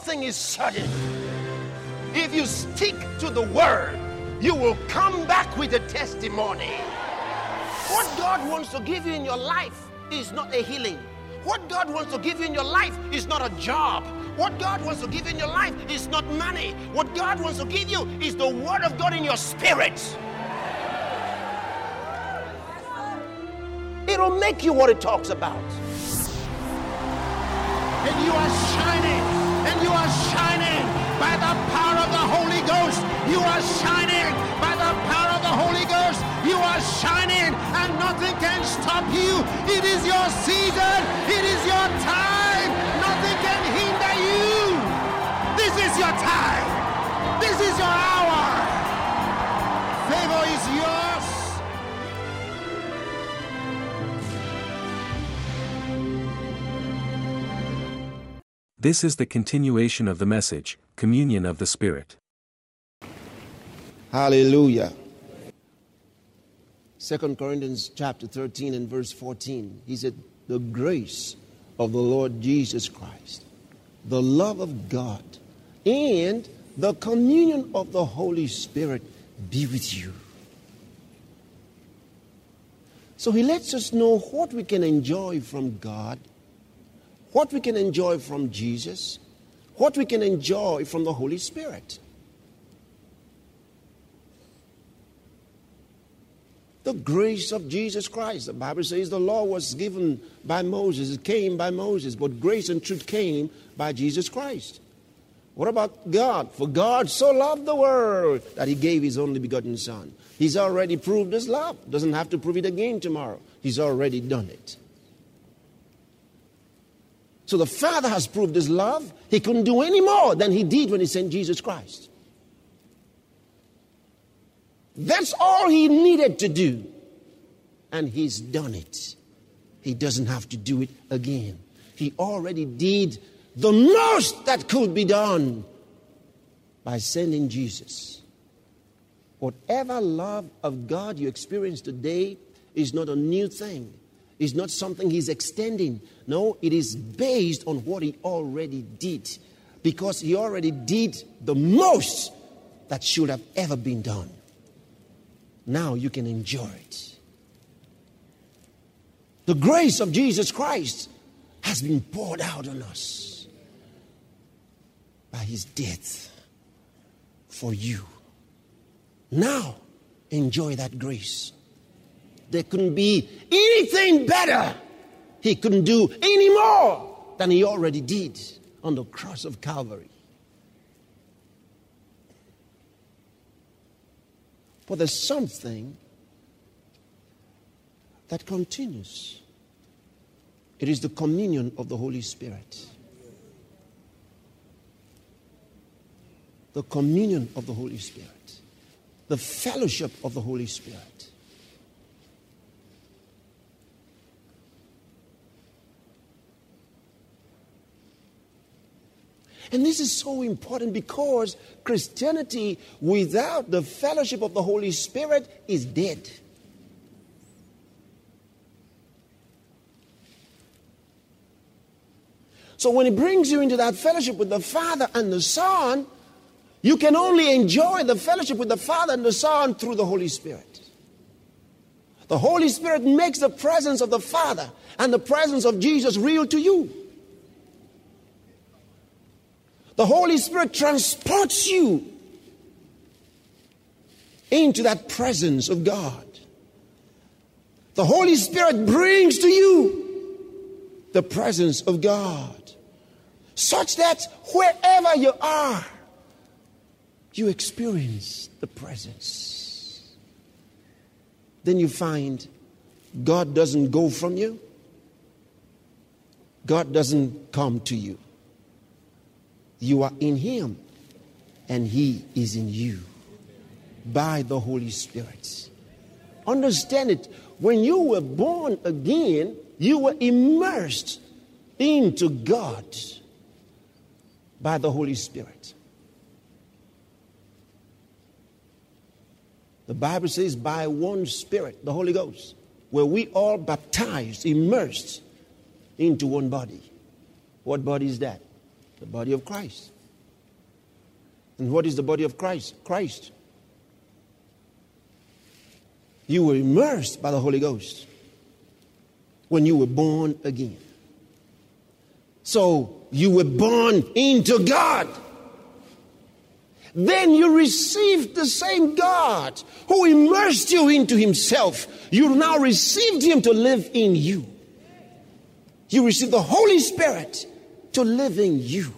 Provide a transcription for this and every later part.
thing is certain. If you stick to the word, you will come back with a testimony. What God wants to give you in your life is not a healing. What God wants to give you in your life is not a job. What God wants to give you in your life is not money. What God wants to give you is the word of God in your spirit. It'll make you what it talks about. And you are shining. And you are shining by the power of the Holy Ghost. You are shining by the power of the Holy Ghost. You are shining and nothing can stop you. It is your season. It is your time. Nothing can hinder you. This is your time. This is your hour. Favor is yours. This is the continuation of the message, Communion of the Spirit. Hallelujah. 2 Corinthians chapter 13 and verse 14. He said, the grace of the Lord Jesus Christ, the love of God, and the communion of the Holy Spirit be with you. So he lets us know what we can enjoy from God, what we can enjoy from Jesus, what we can enjoy from the Holy Spirit. The grace of Jesus Christ. The Bible says the law was given by Moses. It came by Moses. But grace and truth came by Jesus Christ. What about God? For God so loved the world that he gave his only begotten Son. He's already proved his love. Doesn't have to prove it again tomorrow. He's already done it. So the Father has proved his love. He couldn't do any more than he did when he sent Jesus Christ. That's all he needed to do. And he's done it. He doesn't have to do it again. He already did the most that could be done by sending Jesus. Whatever love of God you experience today is not a new thing. It's not something he's extending. No, it is based on what he already did. Because he already did the most that should have ever been done. Now you can enjoy it. The grace of Jesus Christ has been poured out on us by his death for you. Now enjoy that grace. There couldn't be anything better. He couldn't do any more than he already did on the cross of Calvary. But there's something that continues. It is the communion of the Holy Spirit. The communion of the Holy Spirit. The fellowship of the Holy Spirit. And this is so important because Christianity without the fellowship of the Holy Spirit is dead. So when he brings you into that fellowship with the Father and the Son, you can only enjoy the fellowship with the Father and the Son through the Holy Spirit. The Holy Spirit makes the presence of the Father and the presence of Jesus real to you. The Holy Spirit transports you into that presence of God. The Holy Spirit brings to you the presence of God, such that wherever you are, you experience the presence. Then you find God doesn't go from you. God doesn't come to you. You are in him and he is in you by the Holy Spirit. Understand it. When you were born again, you were immersed into God by the Holy Spirit. The Bible says by one Spirit, the Holy Ghost, where we all baptized, immersed into one body. What body is that? The body of Christ. And what is the body of Christ? Christ. You were immersed by the Holy Ghost when you were born again. So you were born into God. Then you received the same God who immersed you into himself. You now received him to live in you. You received the Holy Spirit to live in you.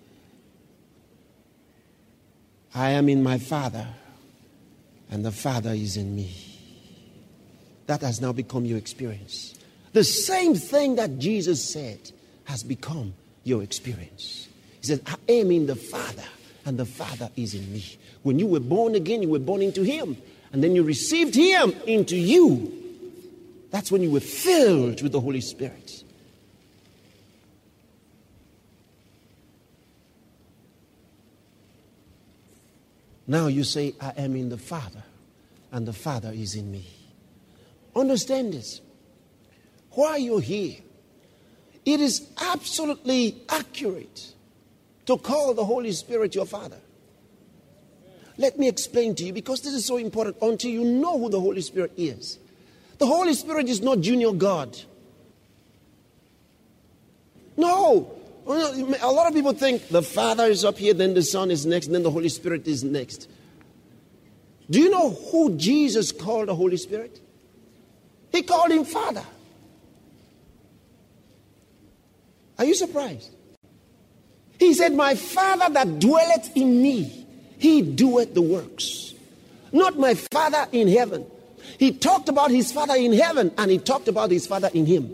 I am in my Father, and the Father is in me. That has now become your experience. The same thing that Jesus said has become your experience. He said, I am in the Father, and the Father is in me. When you were born again, you were born into him. And then you received him into you. That's when you were filled with the Holy Spirit. Now you say, I am in the Father, and the Father is in me. Understand this. While you're here, it is absolutely accurate to call the Holy Spirit your Father. Let me explain to you, because this is so important until you know who the Holy Spirit is. The Holy Spirit is not junior God. No. A lot of people think the Father is up here, then the Son is next, and then the Holy Spirit is next. Do you know who Jesus called the Holy Spirit? He called him Father. Are you surprised? He said, my Father that dwelleth in me, he doeth the works. Not my Father in heaven. He talked about his Father in heaven, and he talked about his Father in him.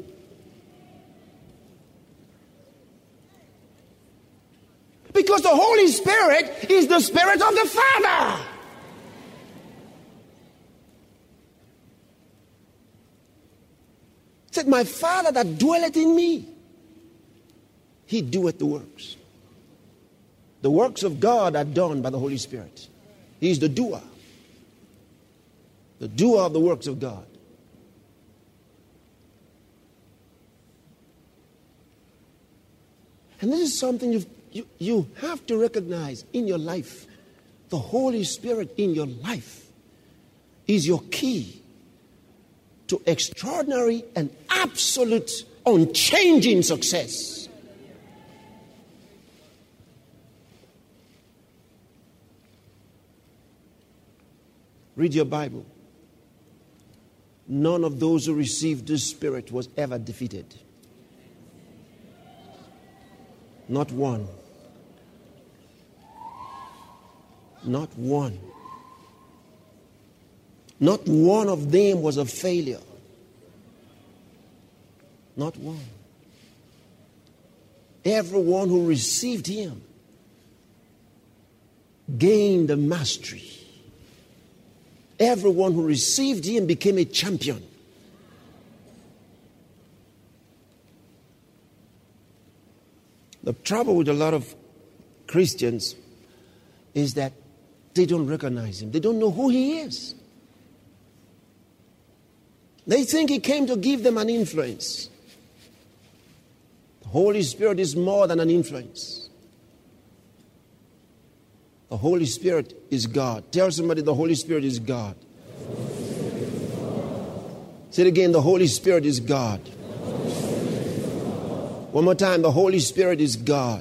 Because the Holy Spirit is the Spirit of the Father. He said, my Father that dwelleth in me, he doeth the works. The works of God are done by the Holy Spirit. He is the doer. The doer of the works of God. And this is something you have to recognize in your life. The Holy Spirit in your life is your key to extraordinary and absolute unchanging success. Read your Bible. None of those who received the Spirit was ever defeated. Not one. Not one. Not one of them was a failure. Not one. Everyone who received him gained the mastery. Everyone who received him became a champion. The trouble with a lot of Christians is that they don't recognize him. They don't know who he is. They think he came to give them an influence. The Holy Spirit is more than an influence. The Holy Spirit is God. Tell somebody the Holy Spirit is God. Say it again, the Holy Spirit is God. One more time, the Holy Spirit is God.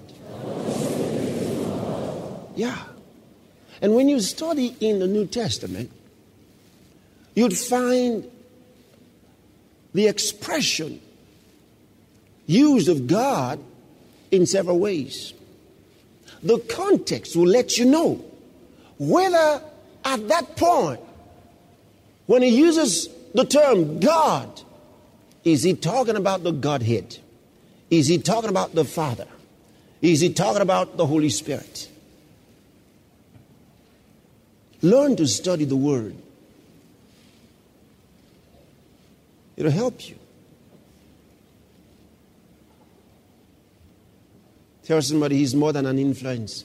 Yeah. And when you study in the New Testament, you'd find the expression used of God in several ways. The context will let you know whether at that point, when he uses the term God, is he talking about the Godhead? Is he talking about the Father? Is he talking about the Holy Spirit? Learn to study the Word. It'll help you. Tell somebody he's more than an influence.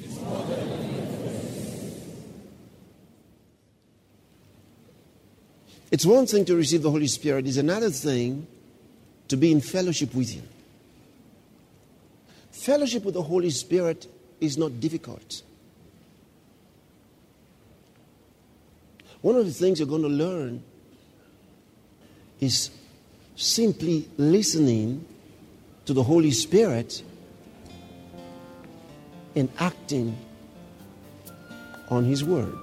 It's one thing to receive the Holy Spirit. It's another thing to be in fellowship with him. Fellowship with the Holy Spirit is not difficult. One of the things you're going to learn is simply listening to the Holy Spirit and acting on His Word.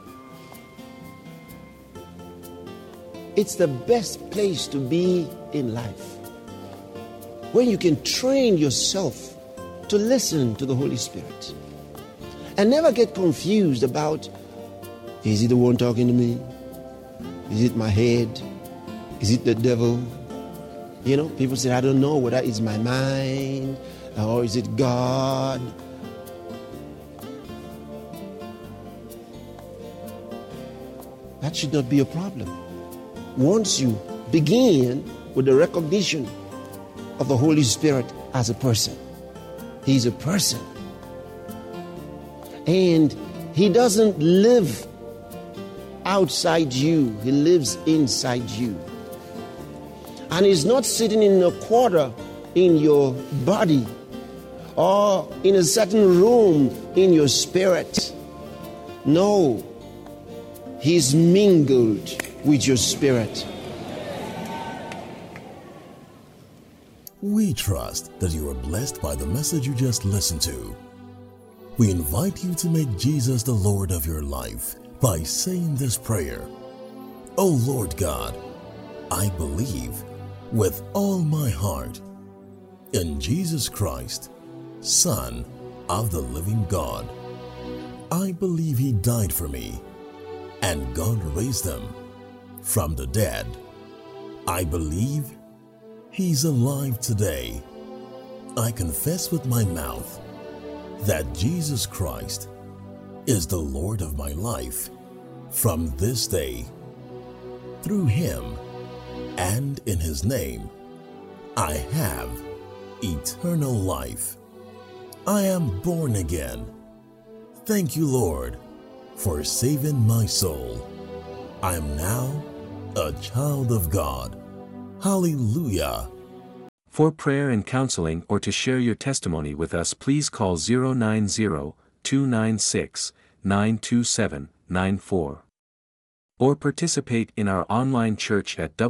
It's the best place to be in life, when you can train yourself to listen to the Holy Spirit and never get confused about, is it the one talking to me? Is it my head? Is it the devil? You know, people say, I don't know whether it's my mind or is it God. That should not be a problem. Once you begin with the recognition of the Holy Spirit as a person. He's a person. And He doesn't live outside you. He lives inside you. And He's not sitting in a quarter in your body or in a certain room in your spirit. No. He's mingled with your spirit. We trust that you are blessed by the message you just listened to. We invite you to make Jesus the Lord of your life by saying this prayer. Oh Lord God, I believe with all my heart in Jesus Christ, Son of the living God. I believe He died for me and God raised Him from the dead. I believe He's alive today. I confess with my mouth that Jesus Christ is the Lord of my life from this day. Through Him and in His name, I have eternal life. I am born again. Thank you, Lord, for saving my soul. I am now a child of God. Hallelujah. For prayer and counseling or to share your testimony with us, please call 090-296-92794. Or participate in our online church at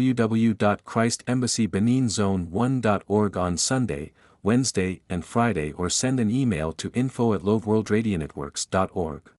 www.christembassybeninzone1.org on Sunday, Wednesday, and Friday, or send an email to info@loveworldradionetworks.org.